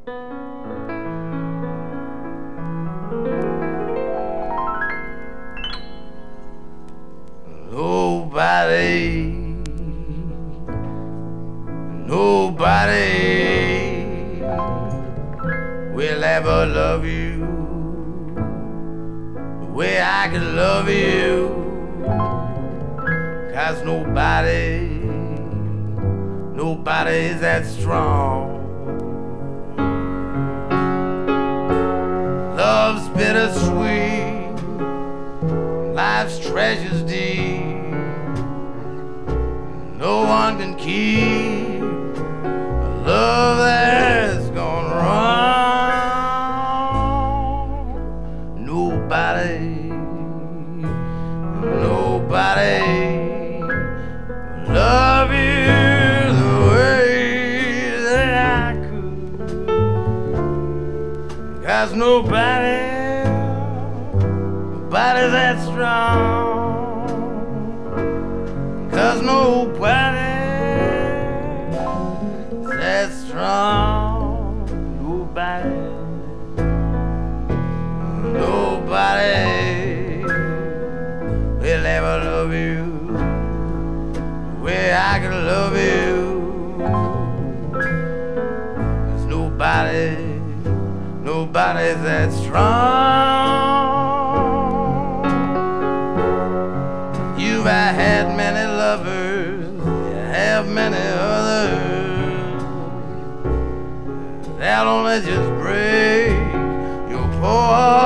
Nobody will ever love you the way I can love you, 'cause nobody's that strong. Love's bittersweet, life's treasures deep. No one can keep a love that's gone wrong. Nobody love you the way that I could, 'cause nobody's that strong. 'Cause nobody's that strong. Nobody will ever love you the way I can love you, 'cause nobody's that strong. You've had many lovers, you have many others. They'll only just break your poor